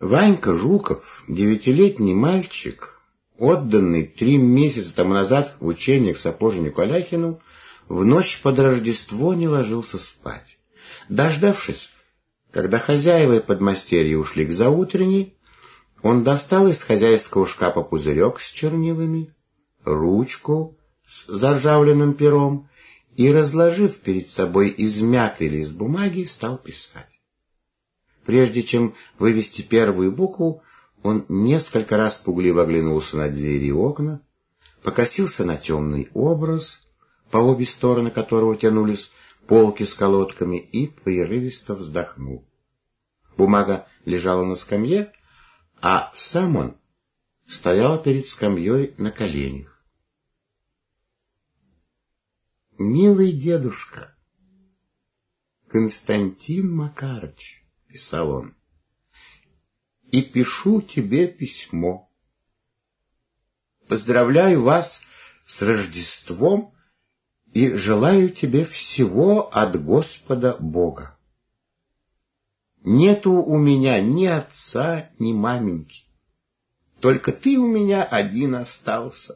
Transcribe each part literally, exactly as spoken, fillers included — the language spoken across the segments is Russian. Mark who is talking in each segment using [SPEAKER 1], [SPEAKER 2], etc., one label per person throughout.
[SPEAKER 1] Ванька Жуков, девятилетний мальчик, отданный три месяца тому назад в учение к сапожнику Аляхину, в ночь под Рождество не ложился спать. Дождавшись, когда хозяева и подмастерья ушли к заутренней, он достал из хозяйского шкафа пузырек с чернилами, ручку с заржавленным пером и, разложив перед собой измятый лист бумаги, стал писать. Прежде чем вывести первую букву, он несколько раз пугливо оглянулся на двери и окна, покосился на темный образ, по обе стороны которого тянулись полки с колодками, и прерывисто вздохнул. Бумага лежала на скамье, а сам он стоял перед скамьей на коленях. «Милый дедушка, Константин Макарыч», — писал он, — «и пишу тебе письмо. Поздравляю вас с Рождеством и желаю тебе всего от Господа Бога. Нету у меня ни отца, ни маменьки. Только ты у меня один остался».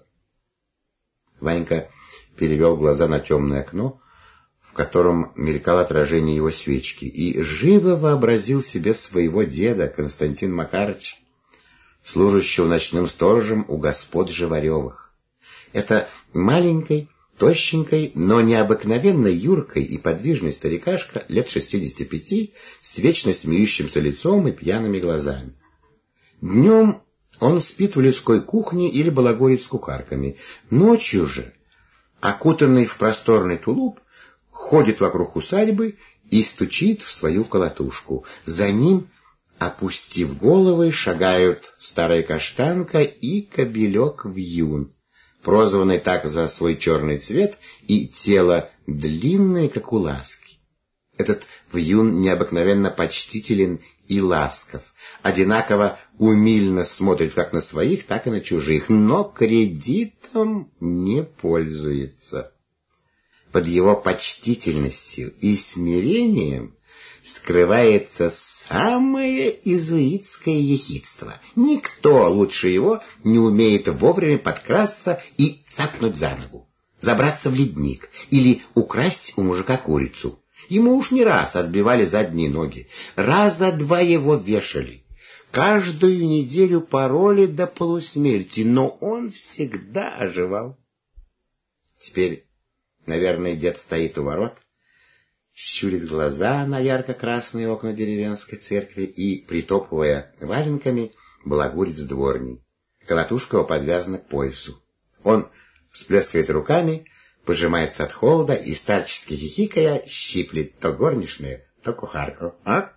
[SPEAKER 1] Ванька перевел глаза на темное окно, в котором мелькало отражение его свечки, и живо вообразил себе своего деда Константина Макарыча, служащего ночным сторожем у господ Живаревых. Это маленькой, тощенькой, но необыкновенно юркой и подвижной старикашка лет шестидесяти пяти, с вечно смеющимся лицом и пьяными глазами. Днем он спит в людской кухне или балагурит с кухарками. Ночью же, окутанный в просторный тулуп, ходит вокруг усадьбы и стучит в свою колотушку. За ним, опустив головы, шагают старая каштанка и кобелек Вьюн, прозванный так за свой черный цвет и тело длинное, как у ласки. Этот Вьюн необыкновенно почтителен и ласков, одинаково умильно смотрит как на своих, так и на чужих, но кредитом не пользуется. Под его почтительностью и смирением скрывается самое иезуитское ехидство. Никто лучше его не умеет вовремя подкрасться и цапнуть за ногу, забраться в ледник или украсть у мужика курицу. Ему уж не раз отбивали задние ноги, раза два его вешали, каждую неделю пороли до полусмерти, но он всегда оживал. Теперь, наверное, дед стоит у ворот, щурит глаза на ярко-красные окна деревенской церкви и, притопывая валенками, балагурит с дворней. Колотушка его подвязана к поясу. Он всплескивает руками, пожимается от холода и, старчески хихикая, щиплет то горничную, то кухарку. «А?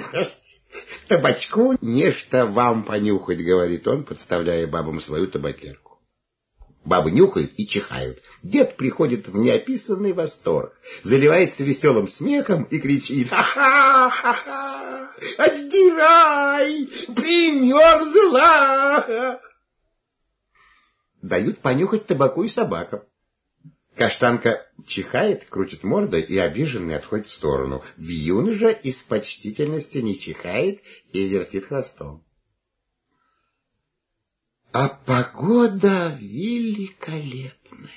[SPEAKER 1] Табачку нечто вам понюхать», — говорит он, подставляя бабам свою табакерку. Бабы нюхают и чихают. Дед приходит в неописанный восторг, заливается веселым смехом и кричит: «Ха-ха-ха-ха! Отдирай! Примерзла!» Дают понюхать табаку и собакам. Каштанка чихает, крутит мордой и обиженный отходит в сторону. Вьюн же из почтительности не чихает и вертит хвостом. А погода великолепная.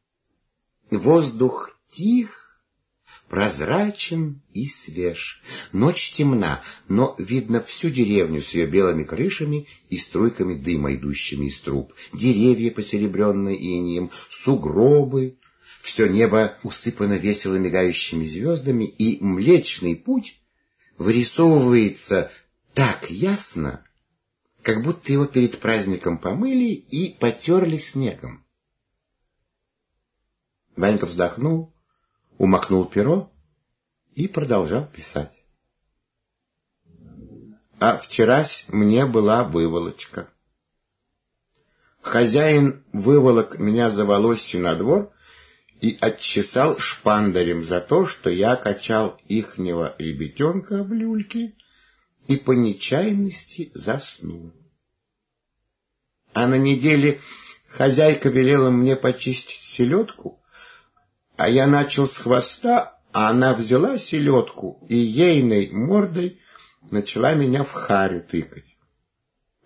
[SPEAKER 1] Воздух тих, прозрачен и свеж. Ночь темна, но видно всю деревню с ее белыми крышами и струйками дыма, идущими из труб. Деревья, посеребренные инеем, сугробы. Все небо усыпано весело мигающими звездами, и Млечный Путь вырисовывается так ясно, как будто его перед праздником помыли и потерли снегом. Ванька вздохнул, умокнул перо и продолжал писать. А вчерась мне была выволочка. Хозяин выволок меня за волосью на двор и отчесал шпандарем за то, что я качал ихнего ребятенка в люльке и по нечаянности заснул. А на неделе хозяйка велела мне почистить селедку, а я начал с хвоста, а она взяла селедку и ейной мордой начала меня в харю тыкать.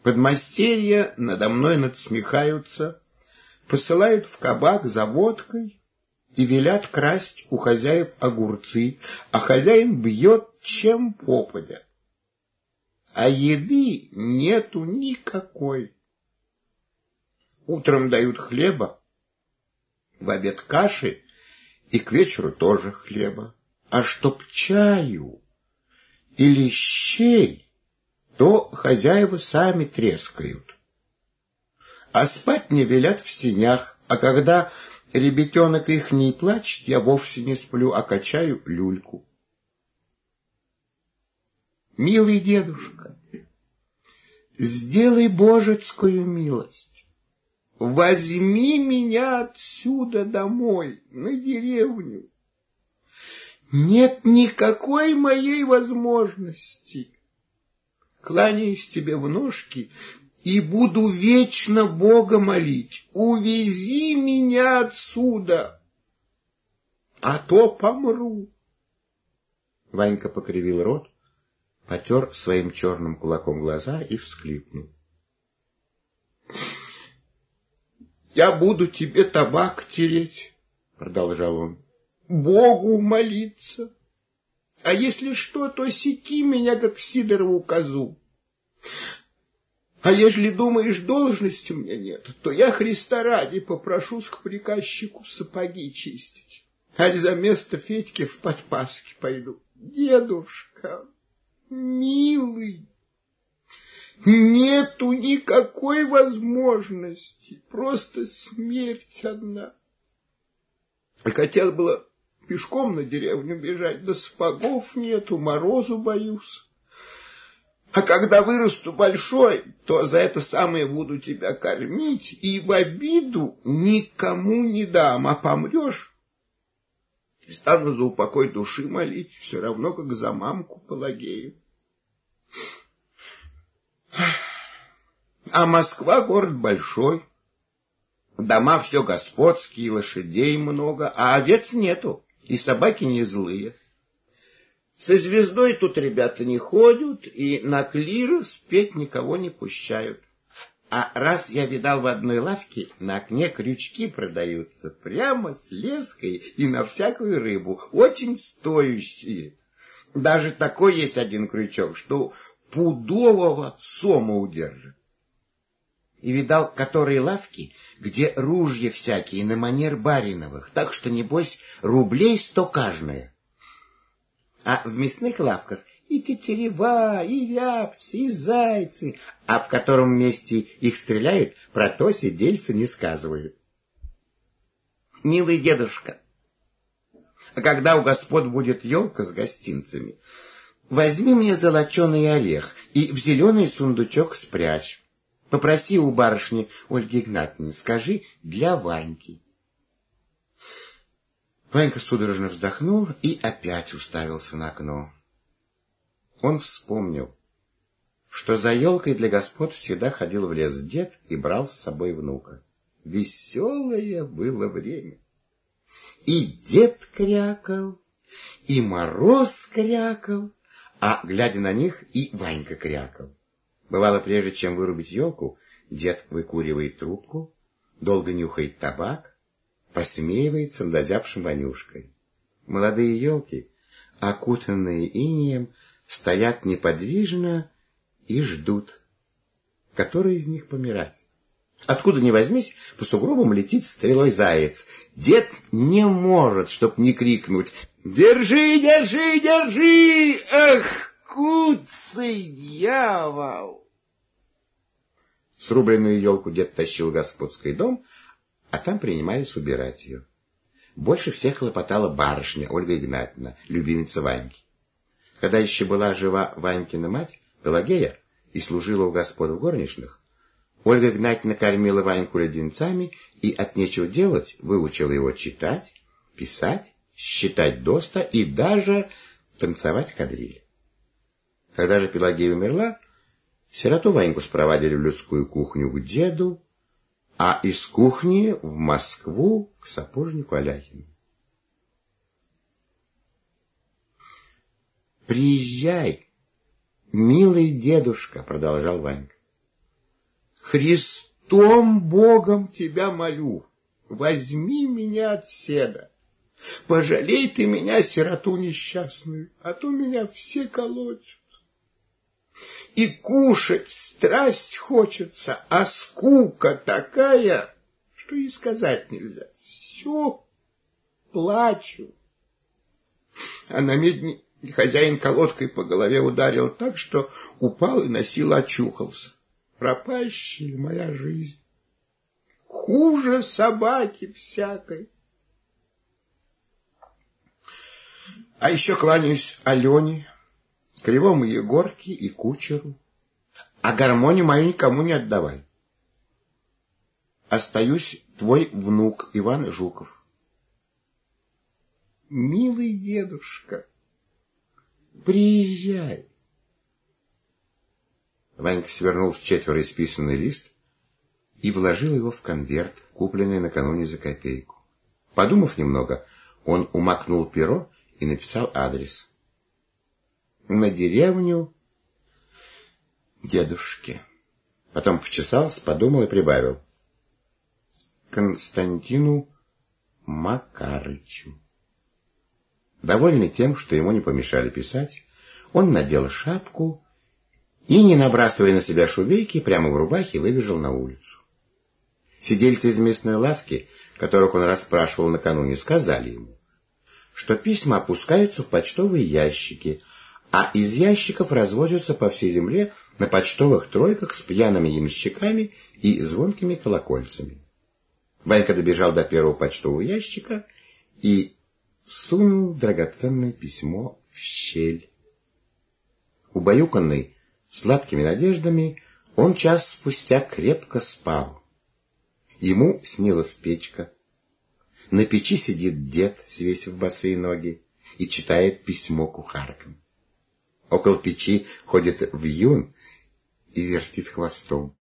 [SPEAKER 1] Подмастерья надо мной надсмехаются, посылают в кабак за водкой и велят красть у хозяев огурцы, а хозяин бьет чем попадя. А еды нету никакой. Утром дают хлеба, в обед каши и к вечеру тоже хлеба. А чтоб чаю или щей, то хозяева сами трескают. А спать мне велят в сенях, а когда ребятенок их не плачет, я вовсе не сплю, а качаю люльку. Милый дедушка, сделай божецкую милость. Возьми меня отсюда домой, на деревню. Нет никакой моей возможности. Кланяюсь тебе в ножки и буду вечно Бога молить. Увези меня отсюда, а то помру. Ванька покривил рот, потер своим черным кулаком глаза и всхлипнул. «Я буду тебе табак тереть», — продолжал он, — «Богу молиться. А если что, то секи меня, как Сидорову козу. А ежели думаешь, должности у меня нет, то я Христа ради попрошусь к приказчику сапоги чистить. Аль за место Федьки в подпаски пойду. Дедушка, милый, нету никакой возможности, просто смерть одна. И хотел было пешком на деревню бежать, да сапогов нету, морозу боюсь. А когда вырасту большой, то за это самое буду тебя кормить и в обиду никому не дам, а помрешь и стану за упокой души молить, все равно, как за мамку Пелагею. А Москва город большой, дома все господские, лошадей много, а овец нету, и собаки не злые. Со звездой тут ребята не ходят, и на клиру спеть никого не пущают. А раз я видал в одной лавке, на окне крючки продаются, прямо с леской и на всякую рыбу, очень стоящие. Даже такой есть один крючок, что пудового сома удержит. И видал, которые лавки, где ружья всякие на манер бариновых, так что, небось, рублей сто каждая. А в мясных лавках и тетерева, и рябцы, и зайцы, а в котором месте их стреляют, про то сидельцы не сказывают. Милый дедушка, а когда у господ будет елка с гостинцами, возьми мне золоченый орех и в зеленый сундучок спрячь. Попроси у барышни Ольги Игнатьевны, скажи, для Ваньки. Ванька судорожно вздохнул и опять уставился на окно. Он вспомнил, что за елкой для господ всегда ходил в лес дед и брал с собой внука. Веселое было время. И дед крякал, и Мороз крякал, а, глядя на них, и Ванька крякал. Бывало, прежде чем вырубить елку, дед выкуривает трубку, долго нюхает табак, посмеивается над озябшим Ванюшкой. Молодые елки, окутанные инеем, стоят неподвижно и ждут, который из них помирать. Откуда ни возьмись, по сугробам летит стрелой заяц. Дед не может, чтоб не крикнуть: «Держи, держи, держи! Эх, куцый дьявол!» Срубленную елку дед тащил в господский дом, а там принимались убирать ее. Больше всех хлопотала барышня Ольга Игнатьевна, любимица Ваньки. Когда еще была жива Ванькина мать, Пелагея, и служила у господ в горничных, Ольга Игнатьевна кормила Ваньку леденцами и от нечего делать выучила его читать, писать, считать доста и даже танцевать кадриль. Когда же Пелагея умерла, сироту Ваньку спровадили в людскую кухню к деду, а из кухни в Москву к сапожнику Аляхину. «Приезжай, милый дедушка», — продолжал Ванька. Христом Богом тебя молю, возьми меня отседа. Пожалей ты меня, сироту несчастную, а то меня все колотят. И кушать страсть хочется, а скука такая, что и сказать нельзя. Все плачу. А на медне хозяин колодкой по голове ударил так, что упал и на силу очухался. Пропащая моя жизнь. Хуже собаки всякой. А еще кланяюсь Алене, Кривому Егорке и кучеру. А гармонию мою никому не отдавай. Остаюсь твой внук Иван Жуков. Милый дедушка, приезжай. Ванька свернул в четверо исписанный лист и вложил его в конверт, купленный накануне за копейку. Подумав немного, он умакнул перо и написал адрес. На деревню дедушки. Потом почесался, подумал и прибавил. Константину Макарычу. Довольный тем, что ему не помешали писать, он надел шапку и, не набрасывая на себя шубейки, прямо в рубахе выбежал на улицу. Сидельцы из местной лавки, которых он расспрашивал накануне, сказали ему, что письма опускаются в почтовые ящики, а из ящиков развозятся по всей земле на почтовых тройках с пьяными ямщиками и звонкими колокольцами. Ванька добежал до первого почтового ящика и сунул драгоценное письмо в щель. Убаюканный сладкими надеждами, он час спустя крепко спал. Ему снилась печка. На печи сидит дед, свесив босые ноги, и читает письмо кухаркам. Около печи ходит вьюн и вертит хвостом.